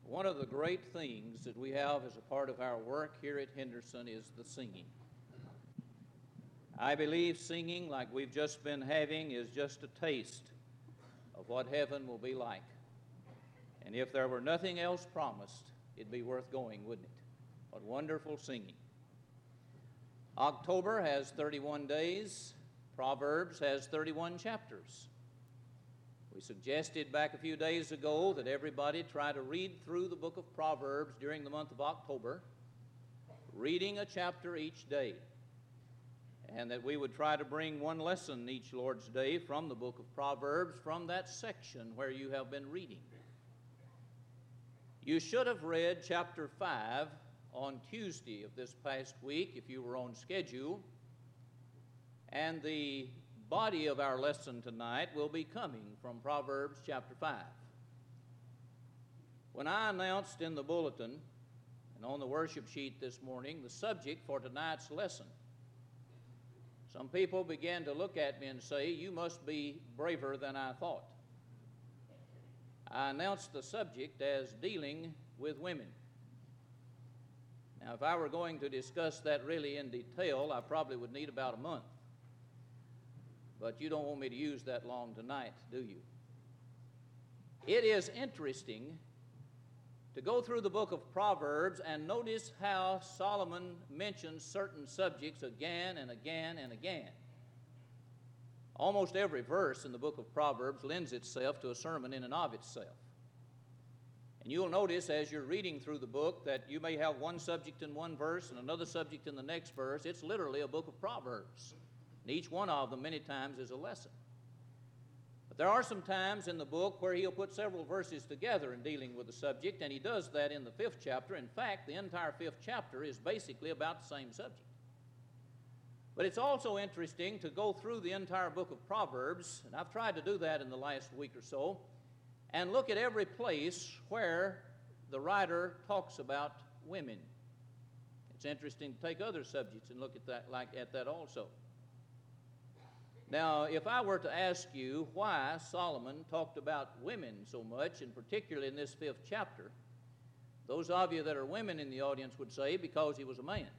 One of the great things that we have as a part of our work here at Henderson is the singing. I believe singing, like we've just been having, is just a taste of what heaven will be like. And if there were nothing else promised, it'd be worth going, wouldn't it? What wonderful singing. October has 31 days. Proverbs has 31 chapters. We suggested back a few days ago that everybody try to read through the book of Proverbs during the month of October, reading a chapter each day, and that we would try to bring one lesson each Lord's Day from the book of Proverbs, from that section where you have been reading. You should have read chapter 5 on Tuesday of this past week if you were on schedule, and the body of our lesson tonight will be coming from Proverbs chapter 5. When I announced in the bulletin and on the worship sheet this morning the subject for tonight's lesson, some people began to look at me and say, "You must be braver than I thought." I announced the subject as dealing with women. Now, if I were going to discuss that really in detail, I probably would need about a month. But you don't want me to use that long tonight, do you? It is interesting to go through the book of Proverbs and notice how Solomon mentions certain subjects again and again and again. Almost every verse in the book of Proverbs lends itself to a sermon in and of itself. And you'll notice as you're reading through the book that you may have one subject in one verse and another subject in the next verse. It's literally a book of Proverbs. And each one of them many times is a lesson. But there are some times in the book where he'll put several verses together in dealing with the subject, and he does that in the 5th chapter. In fact, the entire 5th chapter is basically about the same subject. But it's also interesting to go through the entire book of Proverbs, and I've tried to do that in the last week or so, and look at every place where the writer talks about women. It's interesting to take other subjects and look at that also. Now, if I were to ask you why Solomon talked about women so much, and particularly in this 5th chapter, those of you that are women in the audience would say because he was a man.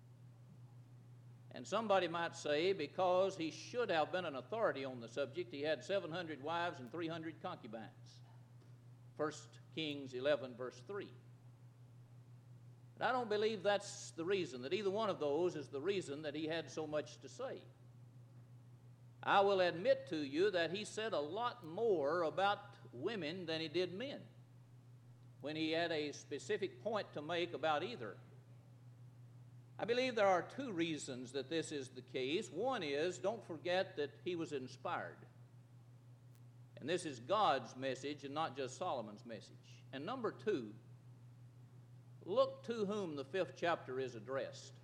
And somebody might say because he should have been an authority on the subject. He had 700 wives and 300 concubines. 1 Kings 11, verse 3. But I don't believe that's the reason, that either one of those is the reason that he had so much to say. I will admit to you that he said a lot more about women than he did men when he had a specific point to make about either. I believe there are two reasons that this is the case. One is, don't forget that he was inspired. And this is God's message and not just Solomon's message. And number two, look to whom the 5th chapter is addressed.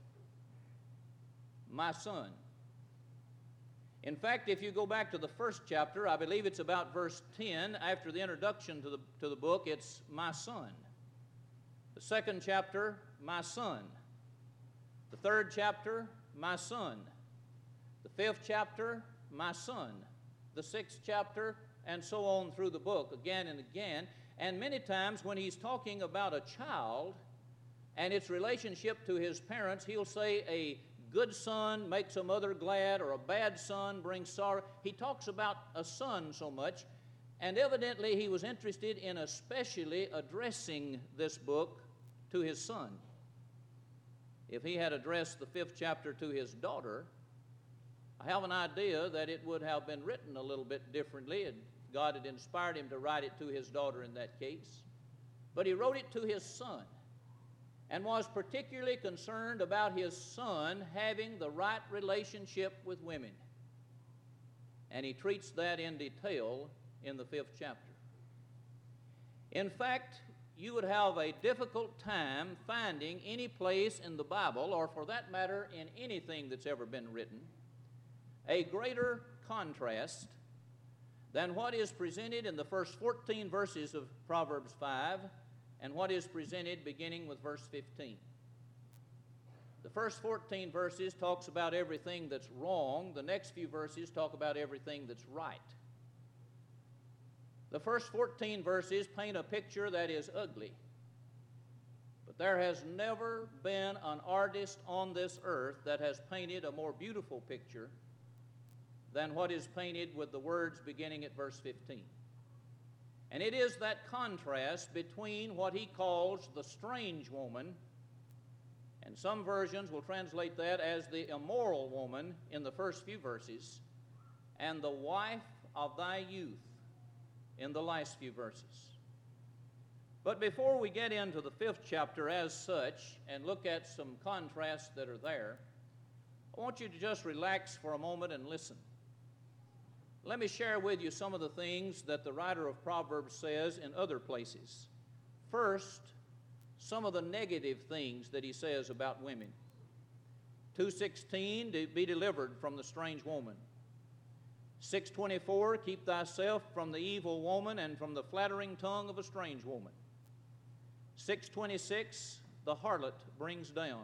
My son. In fact, if you go back to the 1st chapter, I believe it's about verse 10, after the introduction to the book, it's my son. The 2nd chapter, my son. The 3rd chapter, my son. The 5th chapter, my son. The 6th chapter, and so on through the book, again and again. And many times when he's talking about a child and its relationship to his parents, he'll say a good son makes a mother glad, or a bad son brings sorrow. He talks about a son so much, and evidently he was interested in especially addressing this book to his son. If he had addressed the 5th chapter to his daughter, I have an idea that it would have been written a little bit differently, and God had inspired him to write it to his daughter in that case. But he wrote it to his son, and was particularly concerned about his son having the right relationship with women. And he treats that in detail in the 5th chapter. In fact, you would have a difficult time finding any place in the Bible, or for that matter in anything that's ever been written, a greater contrast than what is presented in the first 14 verses of Proverbs 5 and what is presented beginning with verse 15. The first 14 verses talks about everything that's wrong. The next few verses talk about everything that's right. The first 14 verses paint a picture that is ugly. there has never been an artist on this earth that has painted a more beautiful picture than what is painted with the words beginning at verse 15. And it is that contrast between what he calls the strange woman, and some versions will translate that as the immoral woman in the first few verses, and the wife of thy youth in the last few verses. But before we get into the 5th chapter as such and look at some contrasts that are there, I want you to just relax for a moment and listen. Let me share with you some of the things that the writer of Proverbs says in other places. First, some of the negative things that he says about women. 2:16, to be delivered from the strange woman. 6:24, keep thyself from the evil woman and from the flattering tongue of a strange woman. 6:26, the harlot brings down.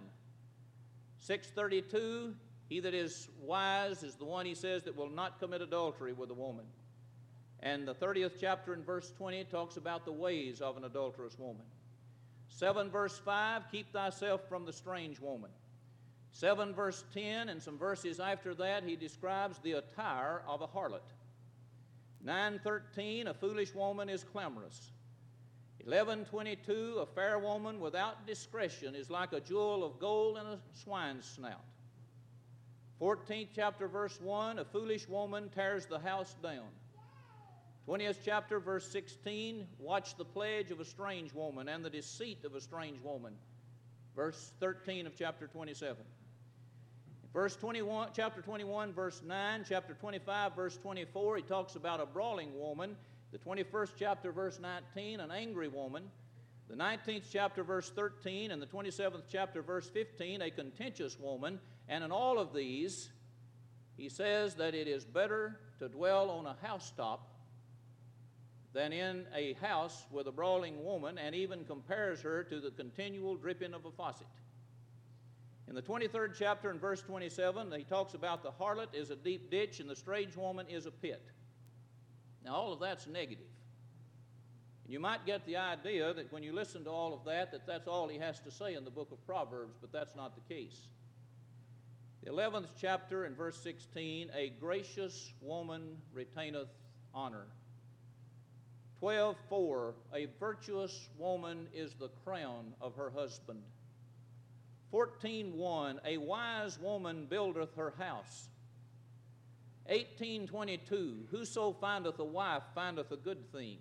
6:32, he that is wise is the one, he says, that will not commit adultery with a woman. And the 30th chapter in verse 20 talks about the ways of an adulterous woman. 7 verse 5, keep thyself from the strange woman. 7 verse 10 and some verses after that, he describes the attire of a harlot. 9:13, a foolish woman is clamorous. 11:22, a fair woman without discretion is like a jewel of gold in a swine's snout. 14th chapter, verse 1, a foolish woman tears the house down. 20th chapter, verse 16, watch the pledge of a strange woman and the deceit of a strange woman. Verse 13 of chapter 27. Verse 21, chapter 21, verse 9, chapter 25, verse 24, he talks about a brawling woman. The 21st chapter, verse 19, an angry woman. The 19th chapter, verse 13, and the 27th chapter, verse 15, a contentious woman. And in all of these, he says that it is better to dwell on a housetop than in a house with a brawling woman, and even compares her to the continual dripping of a faucet. In the 23rd chapter, in verse 27, he talks about the harlot is a deep ditch and the strange woman is a pit. Now, all of that's negative. And you might get the idea that when you listen to all of that, that's all he has to say in the book of Proverbs, but that's not the case. The 11th chapter in verse 16, a gracious woman retaineth honor. 12:4, a virtuous woman is the crown of her husband. 14:1, a wise woman buildeth her house. 18:22, whoso findeth a wife findeth a good thing.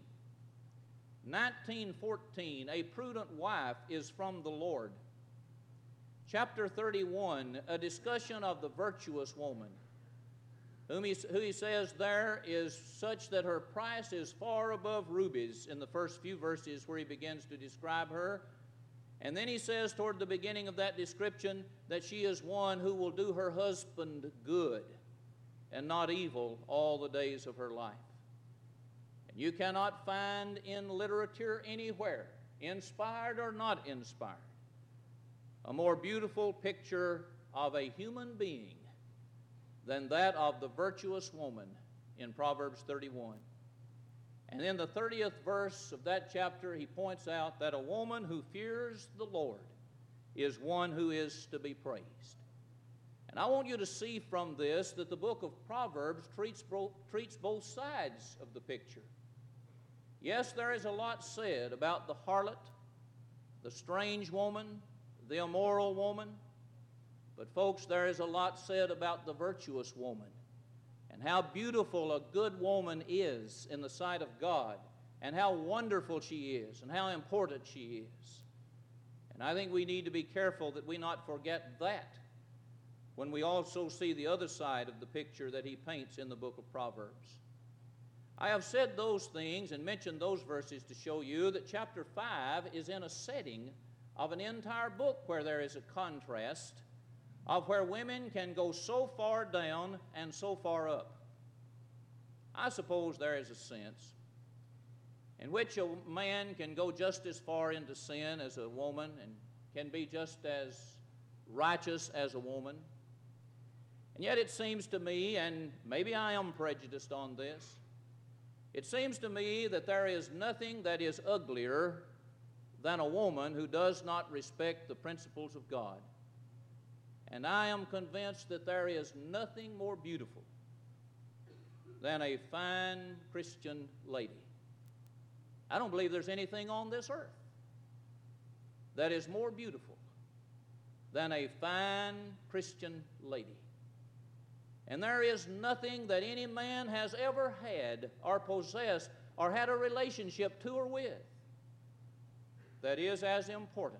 19:14, a prudent wife is from the Lord. Chapter 31, a discussion of the virtuous woman, who he says there is such that her price is far above rubies in the first few verses where he begins to describe her. And then he says toward the beginning of that description that she is one who will do her husband good and not evil all the days of her life. And you cannot find in literature anywhere, inspired or not inspired, a more beautiful picture of a human being than that of the virtuous woman in Proverbs 31. And in the 30th verse of that chapter, he points out that a woman who fears the Lord is one who is to be praised. And I want you to see from this that the book of Proverbs treats both sides of the picture. Yes, there is a lot said about the harlot, the strange woman, the immoral woman, but folks, there is a lot said about the virtuous woman and how beautiful a good woman is in the sight of God, and how wonderful she is and how important she is. And I think we need to be careful that we not forget that when we also see the other side of the picture that he paints in the book of Proverbs. I have said those things and mentioned those verses to show you that chapter 5 is in a setting of an entire book where there is a contrast of where women can go so far down and so far up. I suppose there is a sense in which a man can go just as far into sin as a woman and can be just as righteous as a woman. And yet it seems to me, and maybe I am prejudiced on this, it seems to me that there is nothing that is uglier than a woman who does not respect the principles of God. And I am convinced that there is nothing more beautiful than a fine Christian lady. I don't believe there's anything on this earth that is more beautiful than a fine Christian lady. And there is nothing that any man has ever had or possessed or had a relationship to or with that is as important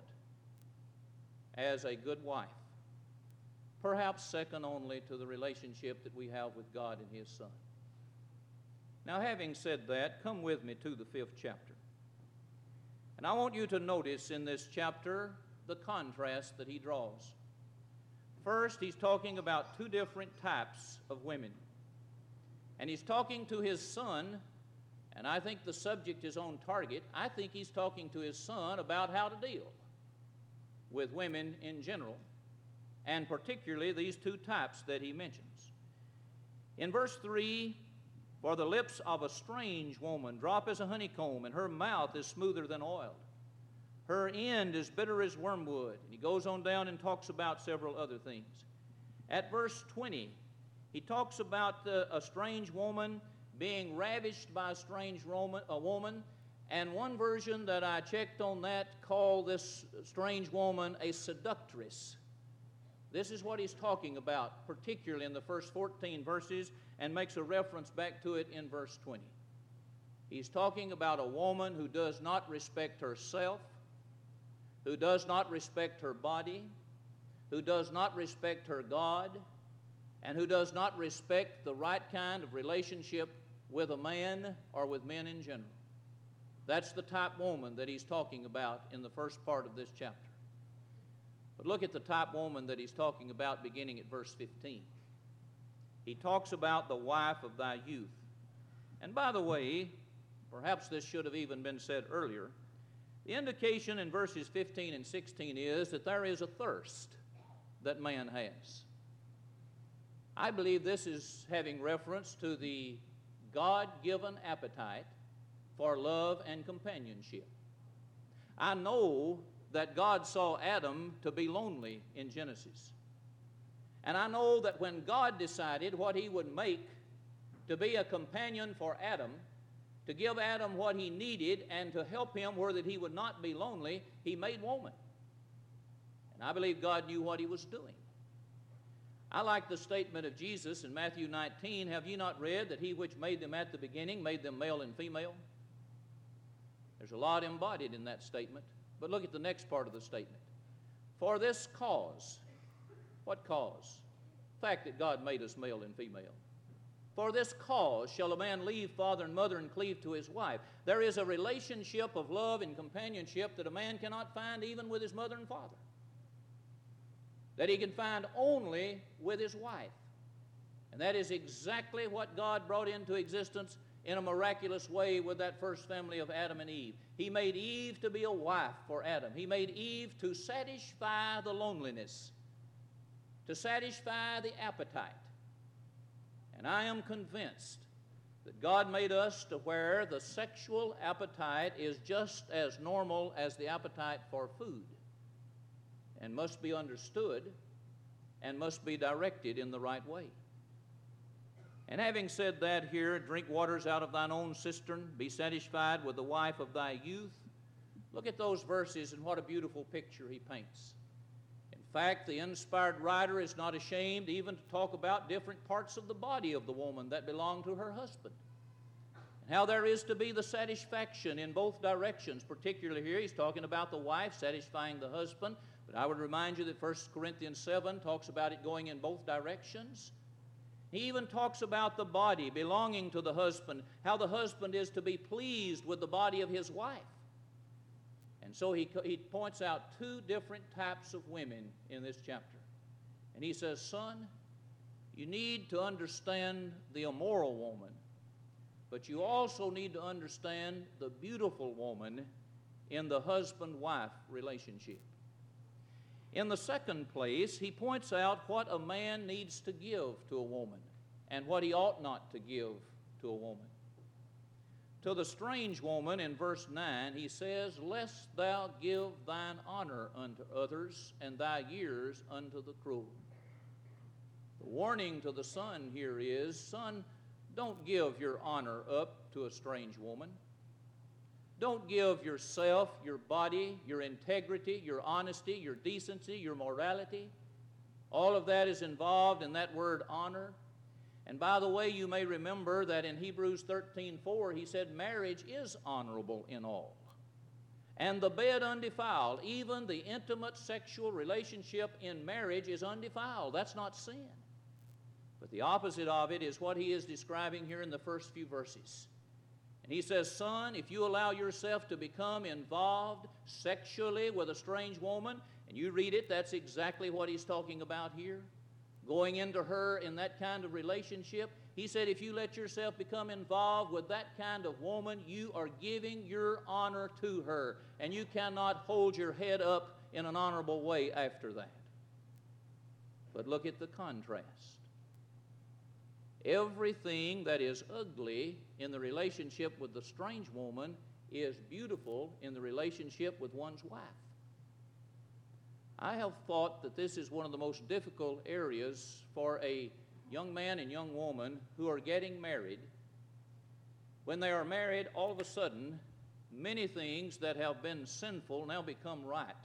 as a good wife, perhaps second only to the relationship that we have with God and His Son. Now, having said that, come with me to the 5th chapter. And I want you to notice in this chapter the contrast that he draws. First, he's talking about two different types of women. And he's talking to his son, and I think the subject is on target. I think he's talking to his son about how to deal with women in general, and particularly these two types that he mentions. In verse 3, for the lips of a strange woman drop as a honeycomb, and her mouth is smoother than oil. Her end is bitter as wormwood. And he goes on down and talks about several other things. At verse 20, he talks about a strange woman being ravished by a strange woman, and one version that I checked on that called this strange woman a seductress. This is what he's talking about, particularly in the first 14 verses, and makes a reference back to it in verse 20. He's talking about a woman who does not respect herself, who does not respect her body, who does not respect her God, and who does not respect the right kind of relationship with a man or with men in general. That's the type woman that he's talking about in the first part of this chapter. But look at the type woman that he's talking about beginning at verse 15. He talks about the wife of thy youth. And by the way, perhaps this should have even been said earlier, the indication in verses 15 and 16 is that there is a thirst that man has. I believe this is having reference to the God-given appetite for love and companionship. I know that God saw Adam to be lonely in Genesis. And I know that when God decided what He would make to be a companion for Adam, to give Adam what he needed and to help him where that he would not be lonely, He made woman. And I believe God knew what He was doing. I like the statement of Jesus in Matthew 19, have ye not read that He which made them at the beginning made them male and female? There's a lot embodied in that statement. But look at the next part of the statement. For this cause, what cause? The fact that God made us male and female. For this cause shall a man leave father and mother and cleave to his wife. There is a relationship of love and companionship that a man cannot find even with his mother and father, that he can find only with his wife. And that is exactly what God brought into existence in a miraculous way with that first family of Adam and Eve. He made Eve to be a wife for Adam. He made Eve to satisfy the loneliness, to satisfy the appetite. And I am convinced that God made us to where the sexual appetite is just as normal as the appetite for food, and must be understood and must be directed in the right way. And having said that here, drink waters out of thine own cistern, be satisfied with the wife of thy youth. Look at those verses and what a beautiful picture he paints. In fact, the inspired writer is not ashamed even to talk about different parts of the body of the woman that belong to her husband, and how there is to be the satisfaction in both directions. Particularly here, he's talking about the wife satisfying the husband, but I would remind you that 1 Corinthians 7 talks about it going in both directions. He even talks about the body belonging to the husband, how the husband is to be pleased with the body of his wife. And so he points out two different types of women in this chapter. And he says, son, you need to understand the immoral woman, but you also need to understand the beautiful woman in the husband-wife relationship. In the second place, he points out what a man needs to give to a woman and what he ought not to give to a woman. To the strange woman in verse 9, he says, "Lest thou give thine honor unto others, and thy years unto the cruel." The warning to the son here is, son, don't give your honor up to a strange woman. Don't give yourself, your body, your integrity, your honesty, your decency, your morality. All of that is involved in that word honor. And by the way, you may remember that in Hebrews 13:4, he said, marriage is honorable in all, and the bed undefiled. Even the intimate sexual relationship in marriage is undefiled. That's not sin. But the opposite of it is what he is describing here in the first few verses. And he says, son, if you allow yourself to become involved sexually with a strange woman, and you read it, that's exactly what he's talking about here. Going into her in that kind of relationship. He said, if you let yourself become involved with that kind of woman, you are giving your honor to her, and you cannot hold your head up in an honorable way after that. But look at the contrast. Everything that is ugly in the relationship with the strange woman is beautiful in the relationship with one's wife. I have thought that this is one of the most difficult areas for a young man and young woman who are getting married. When they are married, all of a sudden, many things that have been sinful now become right.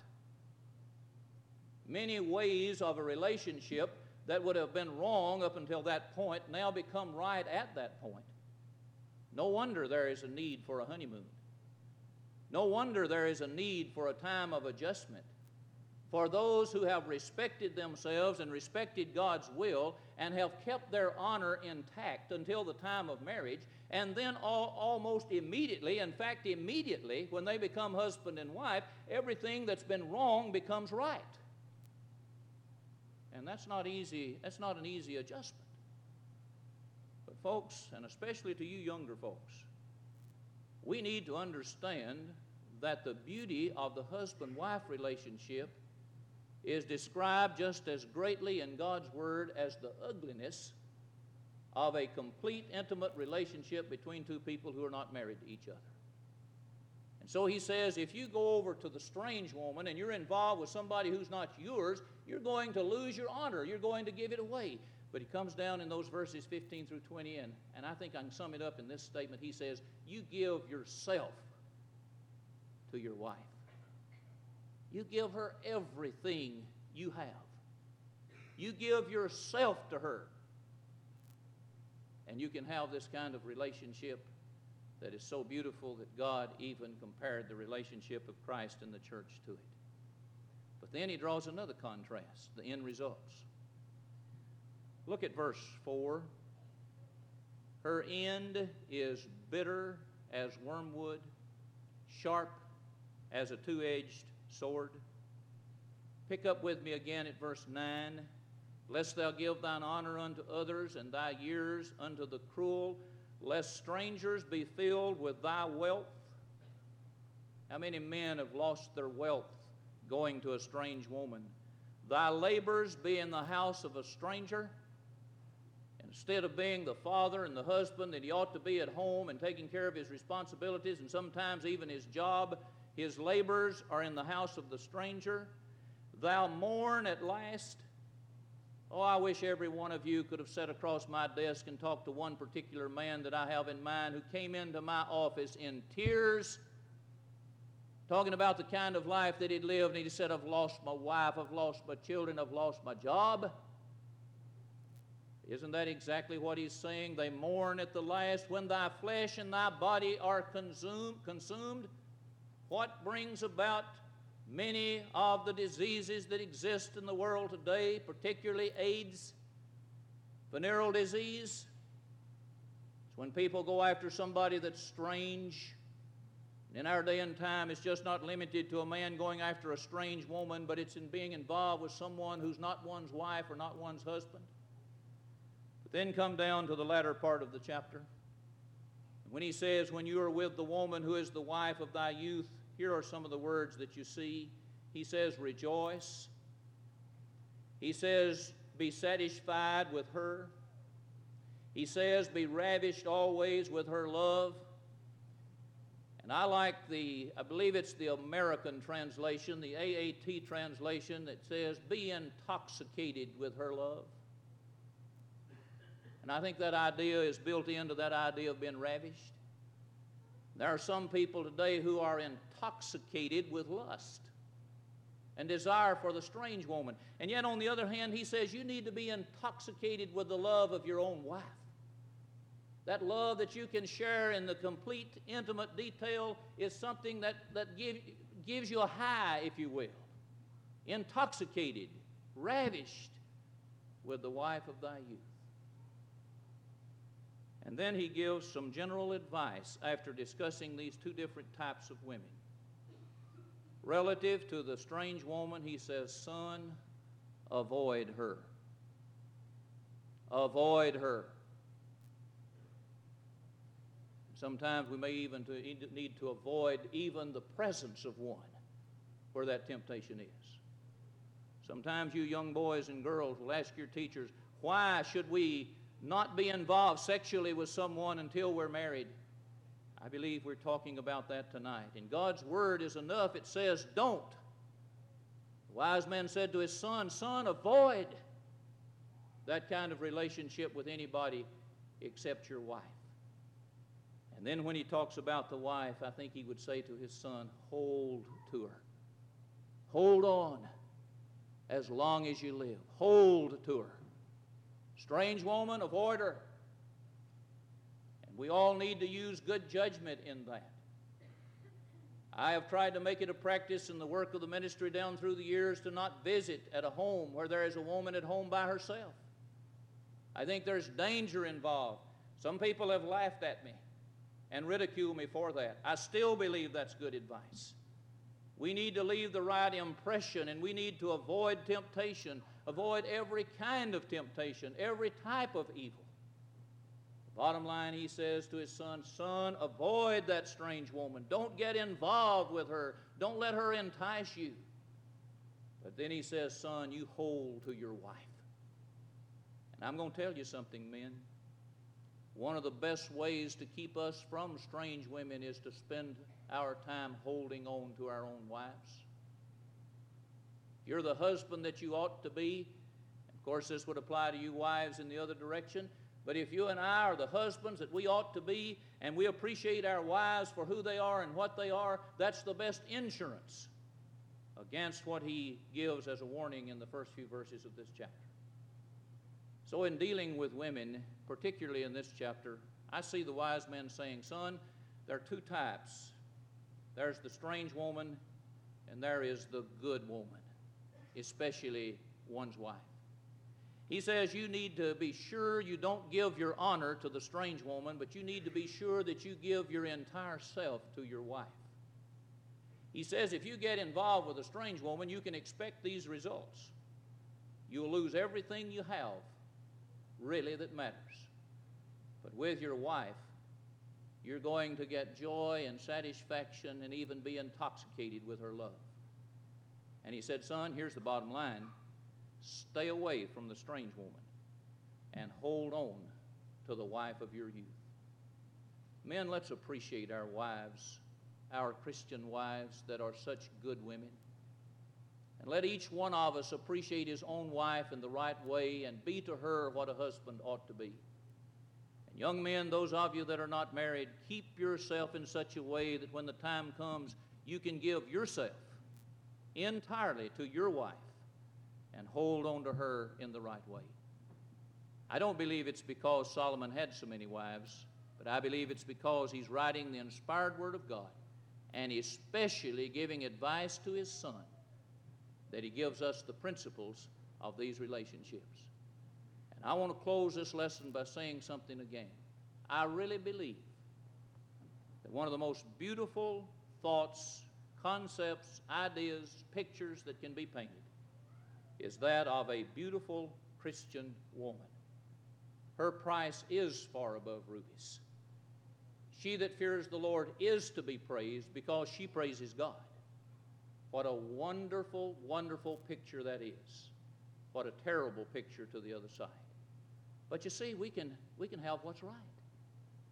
Many ways of a relationship that would have been wrong up until that point now become right at that point. No wonder there is a need for a honeymoon. No wonder there is a need for a time of adjustment. For those who have respected themselves and respected God's will and have kept their honor intact until the time of marriage, and then almost immediately, in fact immediately, when they become husband and wife, everything that's been wrong becomes right. And that's not easy. That's not an easy adjustment. But folks, and especially to you younger folks, we need to understand that the beauty of the husband-wife relationship is described just as greatly in God's Word as the ugliness of a complete intimate relationship between two people who are not married to each other. And so he says, if you go over to the strange woman and you're involved with somebody who's not yours, you're going to lose your honor. You're going to give it away. But he comes down in those verses 15 through 20, and I think I can sum it up in this statement. He says, you give yourself to your wife. You give her everything you have. You give yourself to her. And you can have this kind of relationship that is so beautiful that God even compared the relationship of Christ and the church to it. But then he draws another contrast, the end results. Look at verse 4. Her end is bitter as wormwood, sharp as a two-edged sword. Pick up with me again at verse 9. Lest thou give thine honor unto others, and thy years unto the cruel, lest strangers be filled with thy wealth. How many men have lost their wealth going to a strange woman? Thy labors be in the house of a stranger. Instead of being the father and the husband that he ought to be at home and taking care of his responsibilities and sometimes even his job, his labors are in the house of the stranger. Thou mourn at last. Oh, I wish every one of you could have sat across my desk and talked to one particular man that I have in mind who came into my office in tears, talking about the kind of life that he'd lived, and he said, I've lost my wife, I've lost my children, I've lost my job. Isn't that exactly what he's saying? They mourn at the last. When thy flesh and thy body are consumed, what brings about many of the diseases that exist in the world today, particularly AIDS, venereal disease? It's when people go after somebody that's strange. In our day and time, it's just not limited to a man going after a strange woman, but it's in being involved with someone who's not one's wife or not one's husband. But then come down to the latter part of the chapter. When he says, when you are with the woman who is the wife of thy youth, here are some of the words that you see. He says, rejoice. He says, be satisfied with her. He says, be ravished always with her love. And I like I believe it's the American translation, the AAT translation, that says, be intoxicated with her love. And I think that idea is built into that idea of being ravished. There are some people today who are intoxicated with lust and desire for the strange woman. And yet, on the other hand, he says you need to be intoxicated with the love of your own wife. That love that you can share in the complete, intimate detail is something that gives you a high, if you will. Intoxicated, ravished with the wife of thy youth. And then he gives some general advice after discussing these two different types of women. Relative to the strange woman, he says, son, avoid her. Avoid her. Sometimes we may even need to avoid even the presence of one where that temptation is. Sometimes you young boys and girls will ask your teachers, why should we not be involved sexually with someone until we're married? I believe we're talking about that tonight. And God's word is enough. It says, don't. The wise man said to his son, son, avoid that kind of relationship with anybody except your wife. And then when he talks about the wife, I think he would say to his son, hold to her. Hold on as long as you live. Hold to her. Strange woman, avoid her. And we all need to use good judgment in that. I have tried to make it a practice in the work of the ministry down through the years to not visit at a home where there is a woman at home by herself. I think there's danger involved. Some people have laughed at me and ridiculed me for that. I still believe that's good advice. We need to leave the right impression, and we need to avoid temptation, avoid every kind of temptation, every type of evil. Bottom line, he says to his son, son, avoid that strange woman. Don't get involved with her. Don't let her entice you. But then he says, son, you hold to your wife. And I'm going to tell you something, men. One of the best ways to keep us from strange women is to spend our time holding on to our own wives. If you're the husband that you ought to be, of course this would apply to you wives in the other direction, but if you and I are the husbands that we ought to be, and we appreciate our wives for who they are and what they are, that's the best insurance against what he gives as a warning in the first few verses of this chapter. So in dealing with women, particularly in this chapter, I see the wise men saying, son, there are two types. There's the strange woman, and there is the good woman, especially one's wife. He says you need to be sure you don't give your honor to the strange woman, but you need to be sure that you give your entire self to your wife. He says if you get involved with a strange woman, you can expect these results. You'll lose everything you have, really, that matters. But with your wife, you're going to get joy and satisfaction and even be intoxicated with her love. And he said, son, here's the bottom line. Stay away from the strange woman and hold on to the wife of your youth. Men, let's appreciate our wives, our Christian wives that are such good women. And let each one of us appreciate his own wife in the right way and be to her what a husband ought to be. And young men, those of you that are not married, keep yourself in such a way that when the time comes, you can give yourself entirely to your wife and hold on to her in the right way. I don't believe it's because Solomon had so many wives, but I believe it's because he's writing the inspired Word of God and especially giving advice to his son that he gives us the principles of these relationships. And I want to close this lesson by saying something again. I really believe that one of the most beautiful thoughts, concepts, ideas, pictures that can be painted is that of a beautiful Christian woman. Her price is far above rubies. She that fears the Lord is to be praised because she praises God. What a wonderful, wonderful picture that is. What a terrible picture to the other side. But you see, we can have what's right.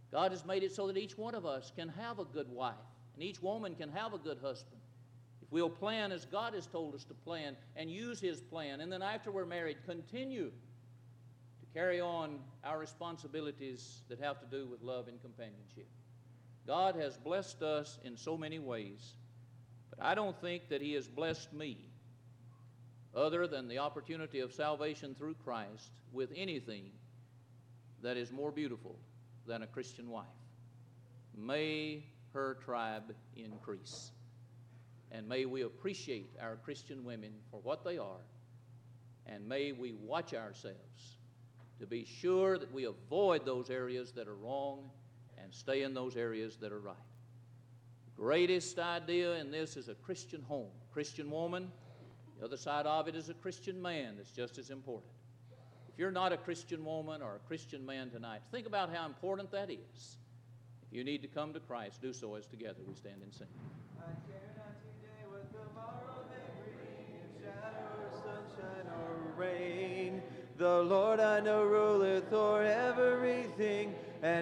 God has made it so that each one of us can have a good wife, and each woman can have a good husband. If we'll plan as God has told us to plan and use His plan, and then after we're married, continue to carry on our responsibilities that have to do with love and companionship. God has blessed us in so many ways, but I don't think that He has blessed me, other than the opportunity of salvation through Christ, with anything that is more beautiful than a Christian wife. May her tribe increase. And may we appreciate our Christian women for what they are. And may we watch ourselves to be sure that we avoid those areas that are wrong and stay in those areas that are right. The greatest idea in this is a Christian home, Christian woman. The other side of it is a Christian man that's just as important. If you're not a Christian woman or a Christian man tonight, think about how important that is. If you need to come to Christ, do so as together we stand and sing. I care not today what tomorrow may bring, if shadow or sunshine or rain. The Lord I know ruleth o'er everything, and